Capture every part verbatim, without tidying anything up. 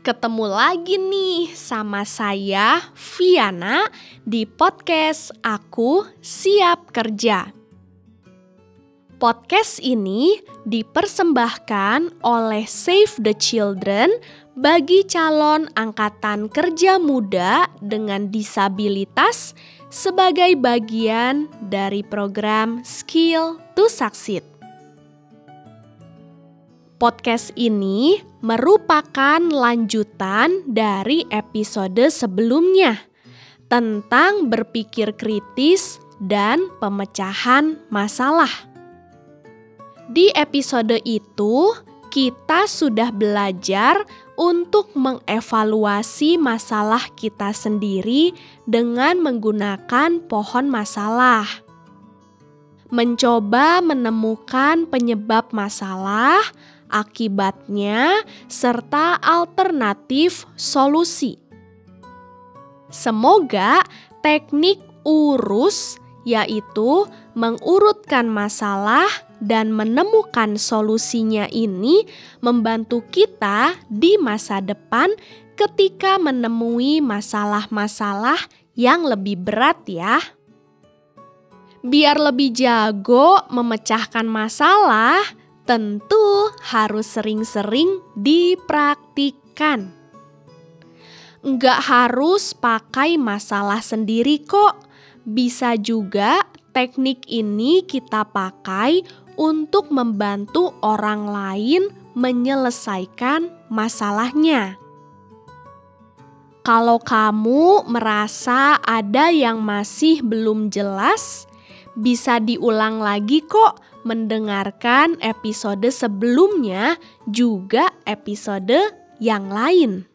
Ketemu lagi nih sama saya, Viana, di podcast Aku Siap Kerja. Podcast ini dipersembahkan oleh Save the Children bagi calon angkatan kerja muda dengan disabilitas sebagai bagian dari program Skill to Succeed. Podcast ini merupakan lanjutan dari episode sebelumnya tentang berpikir kritis dan pemecahan masalah. Di episode itu, kita sudah belajar untuk mengevaluasi masalah kita sendiri dengan menggunakan pohon masalah. Mencoba menemukan penyebab masalah, akibatnya, serta alternatif solusi. Semoga teknik urus, yaitu mengurutkan masalah dan menemukan solusinya ini, membantu kita di masa depan ketika menemui masalah-masalah yang lebih berat ya. Biar lebih jago memecahkan masalah, tentu harus sering-sering dipraktikkan. Nggak harus pakai masalah sendiri kok. Bisa juga teknik ini kita pakai untuk membantu orang lain menyelesaikan masalahnya. Kalau kamu merasa ada yang masih belum jelas, bisa diulang lagi kok mendengarkan episode sebelumnya, juga episode yang lain.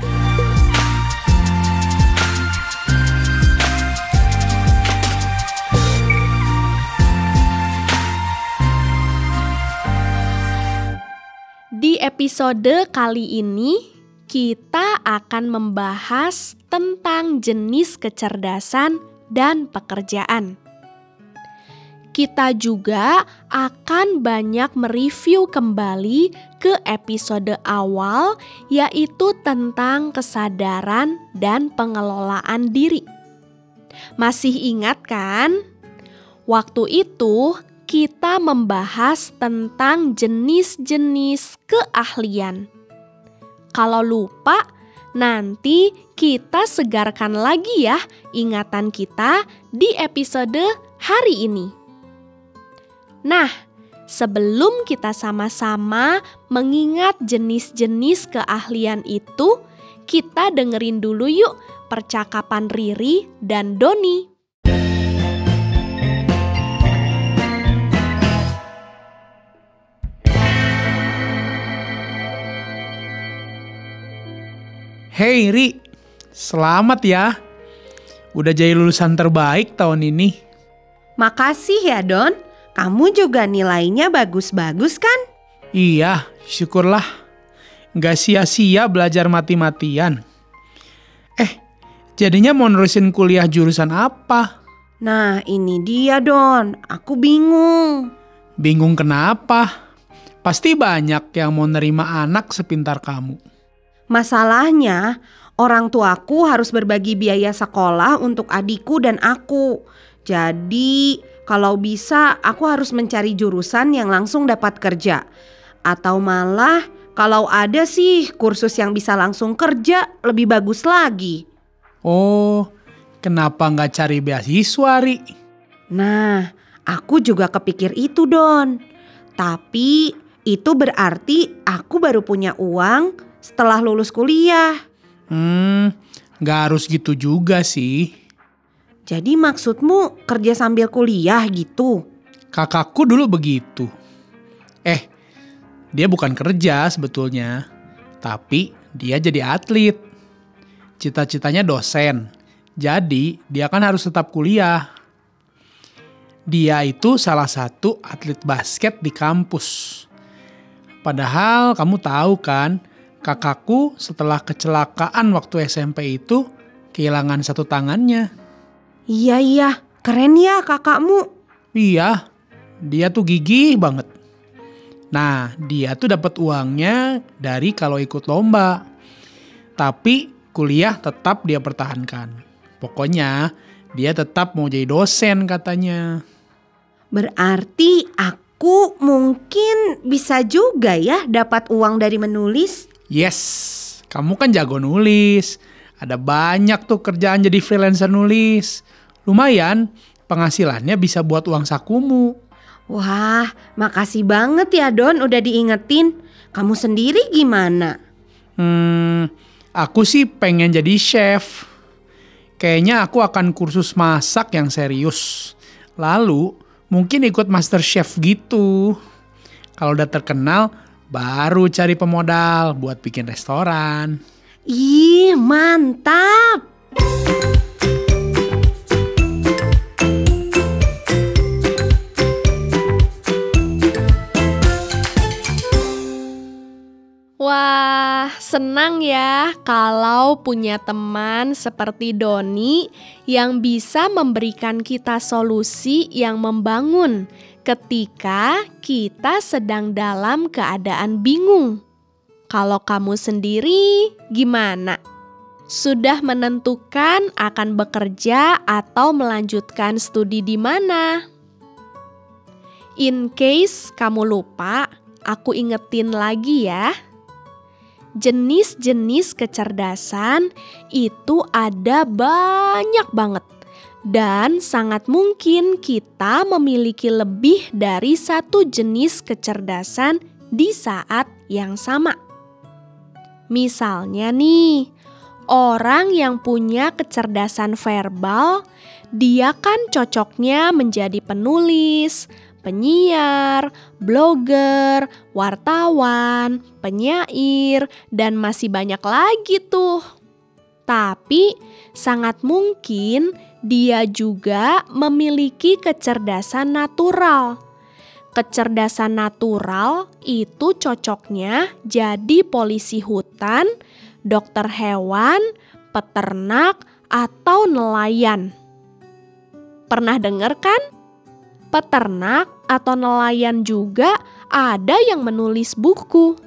Di episode kali ini, kita akan membahas tentang jenis kecerdasan dan pekerjaan. Kita juga akan banyak mereview kembali ke episode awal, yaitu tentang kesadaran dan pengelolaan diri. Masih ingat kan? Waktu itu kita membahas tentang jenis-jenis keahlian. Kalau lupa, nanti kita segarkan lagi ya ingatan kita di episode hari ini. Nah, sebelum kita sama-sama mengingat jenis-jenis keahlian itu, kita dengerin dulu yuk percakapan Riri dan Doni. Hey Ri, selamat ya. Udah jadi lulusan terbaik tahun ini. Makasih ya Don. Kamu juga nilainya bagus-bagus kan? Iya, syukurlah. Gak sia-sia belajar mati-matian. Eh, jadinya mau nerusin kuliah jurusan apa? Nah ini dia Don, aku bingung. Bingung kenapa? Pasti banyak yang mau nerima anak sepintar kamu. Masalahnya, orang tuaku harus berbagi biaya sekolah untuk adikku dan aku. Jadi, kalau bisa aku harus mencari jurusan yang langsung dapat kerja. Atau malah, kalau ada sih kursus yang bisa langsung kerja, lebih bagus lagi. Oh, kenapa nggak cari beasiswa, Ri? Nah, aku juga kepikir itu, Don. Tapi, itu berarti aku baru punya uang setelah lulus kuliah. Hmm, gak harus gitu juga sih. Jadi maksudmu kerja sambil kuliah gitu? Kakakku dulu begitu. Eh, dia bukan kerja sebetulnya, tapi dia jadi atlet. Cita-citanya dosen, jadi dia kan harus tetap kuliah. Dia itu salah satu atlet basket di kampus. Padahal kamu tahu kan, kakakku setelah kecelakaan waktu S M P itu kehilangan satu tangannya. Iya iya, keren ya kakakmu. Iya, dia tuh gigih banget. Nah, dia tuh dapat uangnya dari kalau ikut lomba. Tapi kuliah tetap dia pertahankan. Pokoknya dia tetap mau jadi dosen katanya. Berarti aku mungkin bisa juga ya dapat uang dari menulis? Yes, kamu kan jago nulis. Ada banyak tuh kerjaan jadi freelancer nulis. Lumayan, penghasilannya bisa buat uang sakumu. Wah, makasih banget ya Don udah diingetin. Kamu sendiri gimana? Hmm, aku sih pengen jadi chef. Kayaknya aku akan kursus masak yang serius. Lalu mungkin ikut master chef gitu. Kalau udah terkenal, baru cari pemodal buat bikin restoran. Ih, mantap! Wah, senang ya kalau punya teman seperti Doni yang bisa memberikan kita solusi yang membangun ketika kita sedang dalam keadaan bingung. Kalau kamu sendiri gimana? Sudah menentukan akan bekerja atau melanjutkan studi di mana? In case kamu lupa, aku ingetin lagi ya. Jenis-jenis kecerdasan itu ada banyak banget dan sangat mungkin kita memiliki lebih dari satu jenis kecerdasan di saat yang sama. Misalnya nih, orang yang punya kecerdasan verbal, dia kan cocoknya menjadi penulis, penyiar, blogger, wartawan, penyair, dan masih banyak lagi tuh. Tapi sangat mungkin dia juga memiliki kecerdasan natural. Kecerdasan natural itu cocoknya jadi polisi hutan, dokter hewan, peternak, atau nelayan. Pernah dengar kan? Peternak atau nelayan juga ada yang menulis buku.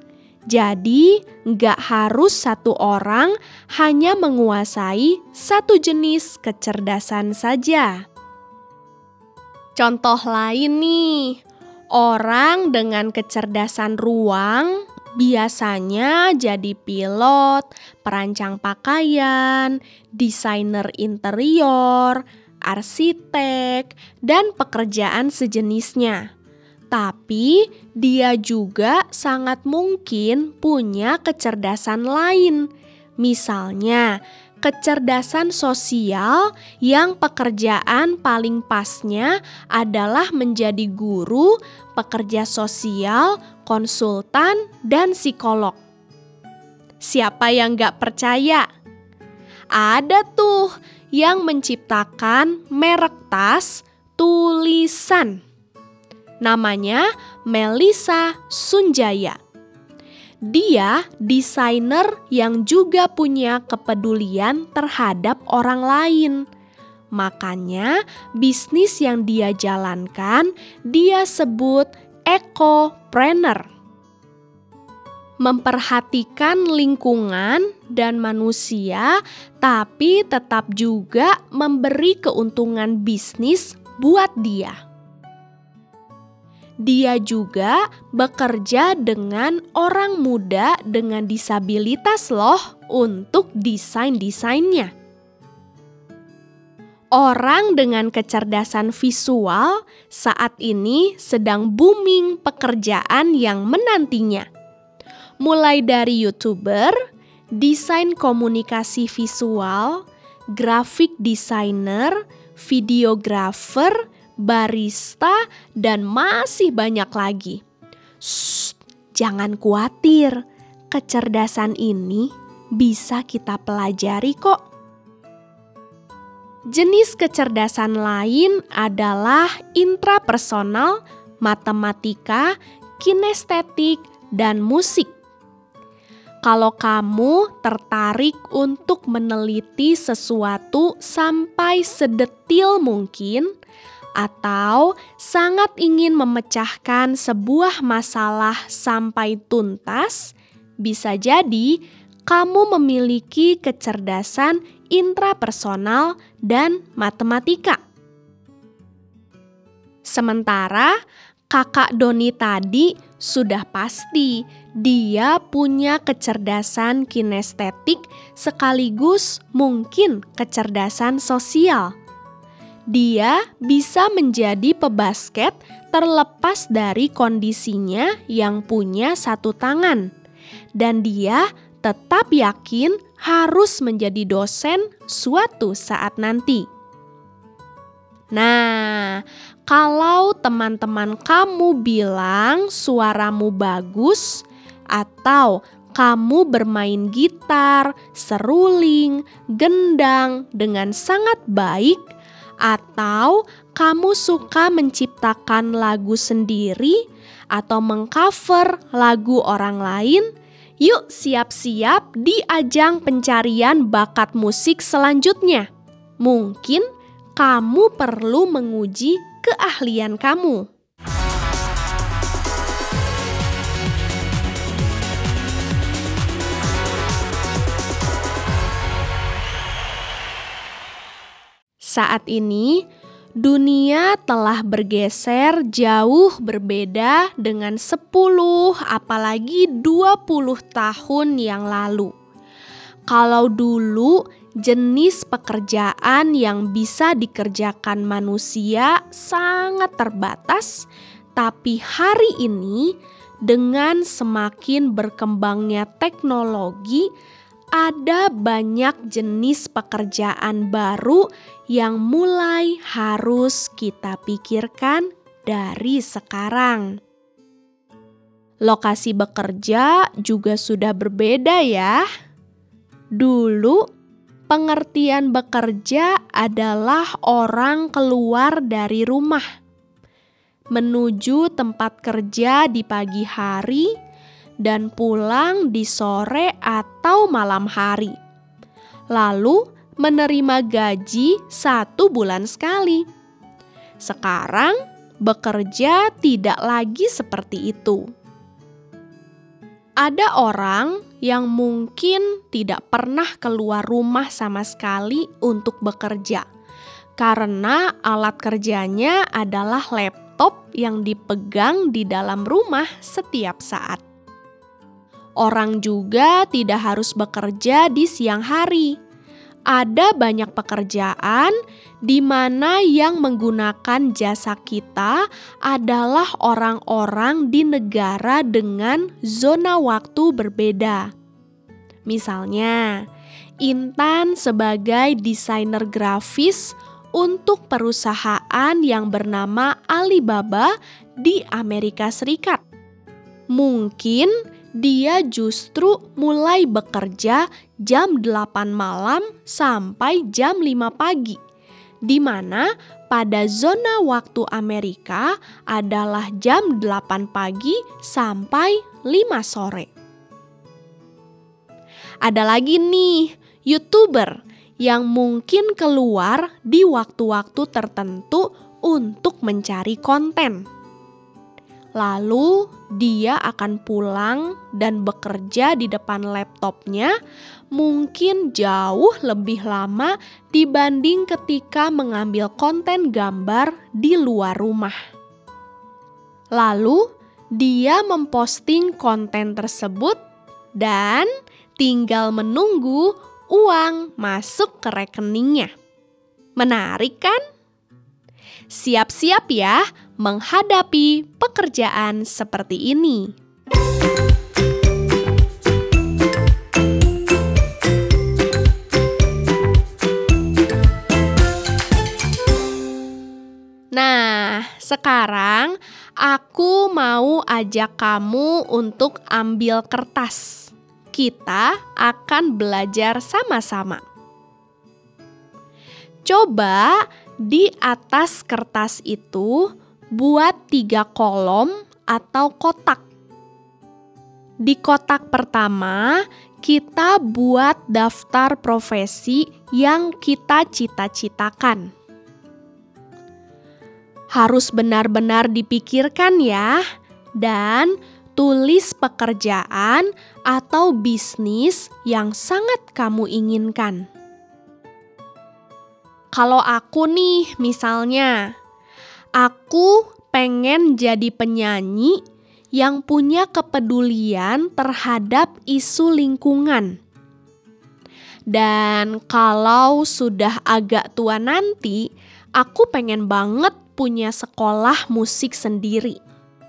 Jadi, nggak harus satu orang hanya menguasai satu jenis kecerdasan saja. Contoh lain nih, orang dengan kecerdasan ruang biasanya jadi pilot, perancang pakaian, desainer interior, arsitek, dan pekerjaan sejenisnya. Tapi dia juga sangat mungkin punya kecerdasan lain. Misalnya, kecerdasan sosial yang pekerjaan paling pasnya adalah menjadi guru, pekerja sosial, konsultan, dan psikolog. Siapa yang gak percaya? Ada tuh yang menciptakan merek tas tulisan. Namanya Melissa Sunjaya. Dia desainer yang juga punya kepedulian terhadap orang lain. Makanya bisnis yang dia jalankan dia sebut ekopreneur. Memperhatikan lingkungan dan manusia, tapi tetap juga memberi keuntungan bisnis buat dia. Dia juga bekerja dengan orang muda dengan disabilitas loh untuk desain-desainnya. Orang dengan kecerdasan visual saat ini sedang booming pekerjaan yang menantinya. Mulai dari YouTuber, desain komunikasi visual, graphic designer, videographer, barista, dan masih banyak lagi. Shh, jangan khawatir, kecerdasan ini bisa kita pelajari kok. Jenis kecerdasan lain adalah intrapersonal, matematika, kinestetik, dan musik. Kalau kamu tertarik untuk meneliti sesuatu sampai sedetil mungkin, atau sangat ingin memecahkan sebuah masalah sampai tuntas, bisa jadi kamu memiliki kecerdasan intrapersonal dan matematika. Sementara kakak Doni tadi sudah pasti dia punya kecerdasan kinestetik sekaligus mungkin kecerdasan sosial. Dia bisa menjadi pebasket terlepas dari kondisinya yang punya satu tangan. Dan dia tetap yakin harus menjadi dosen suatu saat nanti. Nah, kalau teman-teman kamu bilang suaramu bagus atau kamu bermain gitar, seruling, gendang dengan sangat baik, atau kamu suka menciptakan lagu sendiri atau mengcover lagu orang lain, yuk siap-siap di ajang pencarian bakat musik selanjutnya. Mungkin kamu perlu menguji keahlian kamu. Saat ini, dunia telah bergeser jauh berbeda dengan sepuluh apalagi dua puluh tahun yang lalu. Kalau dulu jenis pekerjaan yang bisa dikerjakan manusia sangat terbatas, tapi hari ini dengan semakin berkembangnya teknologi, ada banyak jenis pekerjaan baru yang mulai harus kita pikirkan dari sekarang. Lokasi bekerja juga sudah berbeda ya. Dulu, pengertian bekerja adalah orang keluar dari rumah, menuju tempat kerja di pagi hari, dan pulang di sore atau malam hari. Lalu menerima gaji satu bulan sekali. Sekarang bekerja tidak lagi seperti itu. Ada orang yang mungkin tidak pernah keluar rumah sama sekali untuk bekerja, karena alat kerjanya adalah laptop yang dipegang di dalam rumah setiap saat. Orang juga tidak harus bekerja di siang hari. Ada banyak pekerjaan di mana yang menggunakan jasa kita adalah orang-orang di negara dengan zona waktu berbeda. Misalnya, Intan sebagai desainer grafis untuk perusahaan yang bernama Alibaba di Amerika Serikat. Mungkin dia justru mulai bekerja jam delapan malam sampai jam lima pagi, di mana pada zona waktu Amerika adalah jam delapan pagi sampai lima sore. Ada lagi nih, YouTuber yang mungkin keluar di waktu-waktu tertentu untuk mencari konten. Lalu dia akan pulang dan bekerja di depan laptopnya mungkin jauh lebih lama dibanding ketika mengambil konten gambar di luar rumah. Lalu dia memposting konten tersebut dan tinggal menunggu uang masuk ke rekeningnya. Menarik kan? Siap-siap ya menghadapi pekerjaan seperti ini. Nah, sekarang aku mau ajak kamu untuk ambil kertas. Kita akan belajar sama-sama. Coba di atas kertas itu buat tiga kolom atau kotak. Di kotak pertama, kita buat daftar profesi yang kita cita-citakan. Harus benar-benar dipikirkan ya, dan tulis pekerjaan atau bisnis yang sangat kamu inginkan. Kalau aku nih, misalnya, aku pengen jadi penyanyi yang punya kepedulian terhadap isu lingkungan. Dan kalau sudah agak tua nanti, aku pengen banget punya sekolah musik sendiri.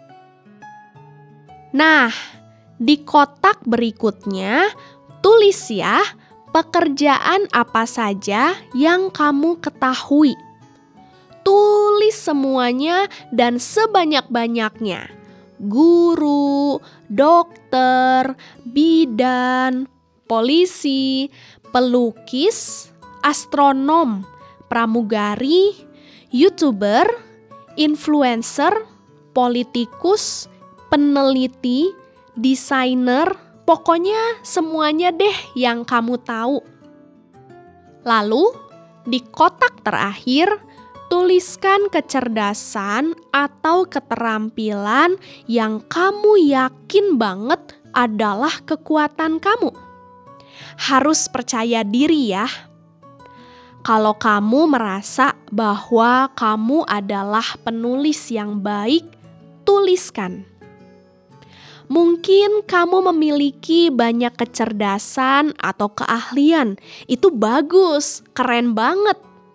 Nah, di kotak berikutnya, tulis ya pekerjaan apa saja yang kamu ketahui. Tulis semuanya dan sebanyak-banyaknya. Guru, dokter, bidan, polisi, pelukis, astronom, pramugari, YouTuber, influencer, politikus, peneliti, desainer, pokoknya semuanya deh yang kamu tahu. Lalu, di kotak terakhir, tuliskan kecerdasan atau keterampilan yang kamu yakin banget adalah kekuatan kamu. Harus percaya diri ya. Kalau kamu merasa bahwa kamu adalah penulis yang baik, tuliskan. Mungkin kamu memiliki banyak kecerdasan atau keahlian. Itu bagus, keren banget.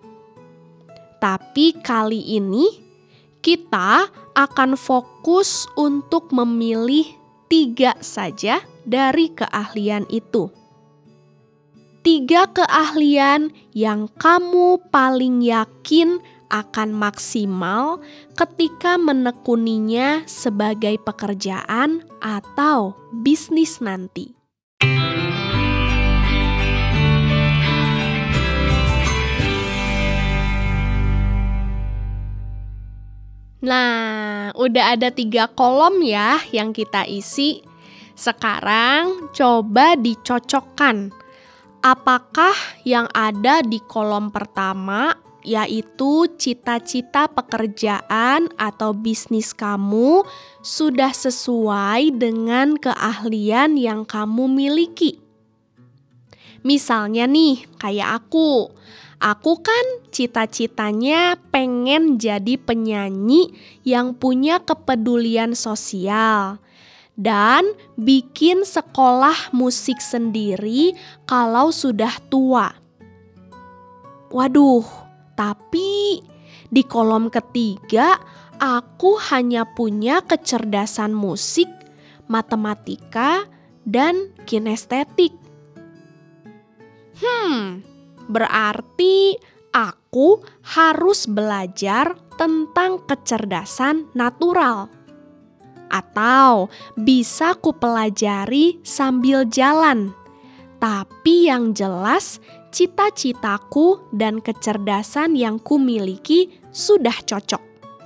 Tapi kali ini kita akan fokus untuk memilih tiga saja dari keahlian itu. Tiga keahlian yang kamu paling yakin akan maksimal ketika menekuninya sebagai pekerjaan atau bisnis nanti. Nah, udah ada tiga kolom ya yang kita isi. Sekarang coba dicocokkan. Apakah yang ada di kolom pertama, yaitu cita-cita pekerjaan atau bisnis kamu, sudah sesuai dengan keahlian yang kamu miliki? Misalnya nih, kayak aku. Aku kan cita-citanya pengen jadi penyanyi yang punya kepedulian sosial dan bikin sekolah musik sendiri kalau sudah tua. Waduh, tapi di kolom ketiga aku hanya punya kecerdasan musik, matematika, dan kinestetik. Hmm, berarti aku harus belajar tentang kecerdasan natural. Atau bisa kupelajari sambil jalan. Tapi yang jelas cita-citaku dan kecerdasan yang kumiliki sudah cocok.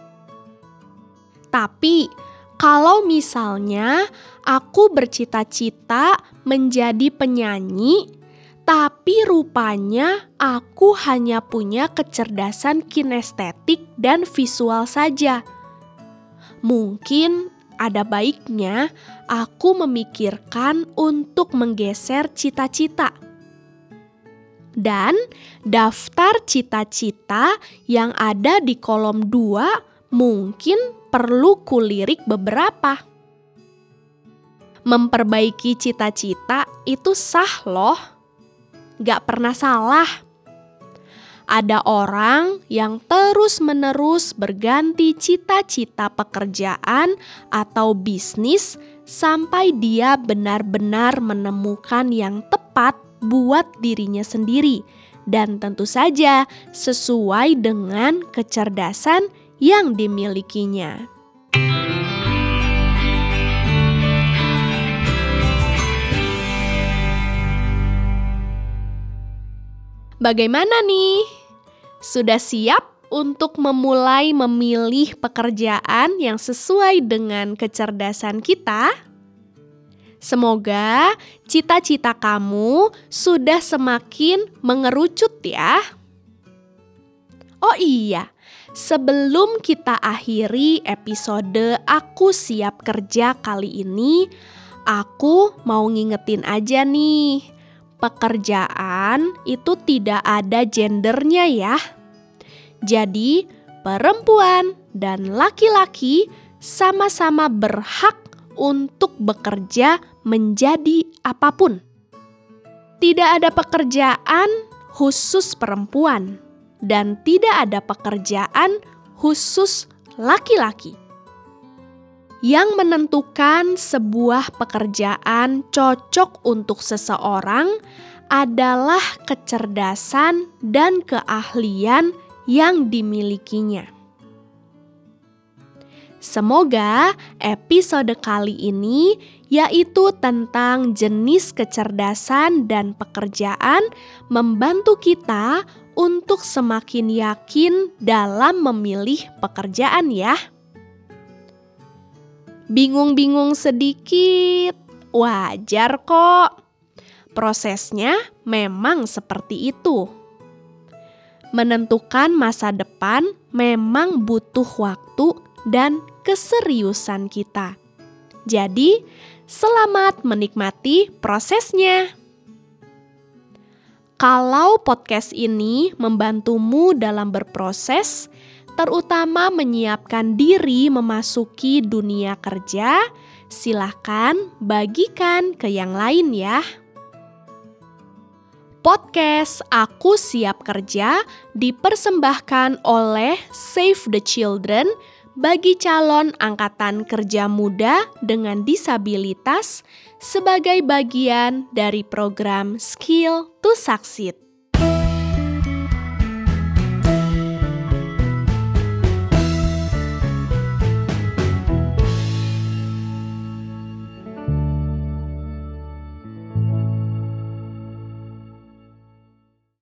Tapi kalau misalnya aku bercita-cita menjadi penyanyi, tapi rupanya aku hanya punya kecerdasan kinestetik dan visual saja. Mungkin ada baiknya aku memikirkan untuk menggeser cita-cita. Dan daftar cita-cita yang ada di kolom dua mungkin perlu kulirik beberapa. Memperbaiki cita-cita itu sah loh. Gak pernah salah. Ada orang yang terus-menerus berganti cita-cita pekerjaan atau bisnis sampai dia benar-benar menemukan yang tepat buat dirinya sendiri dan tentu saja sesuai dengan kecerdasan yang dimilikinya. Bagaimana nih? Sudah siap untuk memulai memilih pekerjaan yang sesuai dengan kecerdasan kita? Semoga cita-cita kamu sudah semakin mengerucut ya. Oh iya, Sebelum kita akhiri episode Aku Siap Kerja kali ini, aku mau ngingetin aja nih, pekerjaan itu tidak ada gendernya ya. Jadi, perempuan dan laki-laki sama-sama berhak untuk bekerja menjadi apapun. Tidak ada pekerjaan khusus perempuan. Dan tidak ada pekerjaan khusus laki-laki. Yang menentukan sebuah pekerjaan cocok untuk seseorang adalah kecerdasan dan keahlian yang dimilikinya. Semoga episode kali ini, yaitu tentang jenis kecerdasan dan pekerjaan, membantu kita untuk semakin yakin dalam memilih pekerjaan ya. Bingung-bingung sedikit, wajar kok. Prosesnya memang seperti itu. Menentukan masa depan memang butuh waktu dan keseriusan kita. Jadi, selamat menikmati prosesnya. Kalau podcast ini membantumu dalam berproses, terutama menyiapkan diri memasuki dunia kerja, silakan bagikan ke yang lain ya. Podcast Aku Siap Kerja dipersembahkan oleh Save the Children bagi calon angkatan kerja muda dengan disabilitas sebagai bagian dari program Skill to Succeed.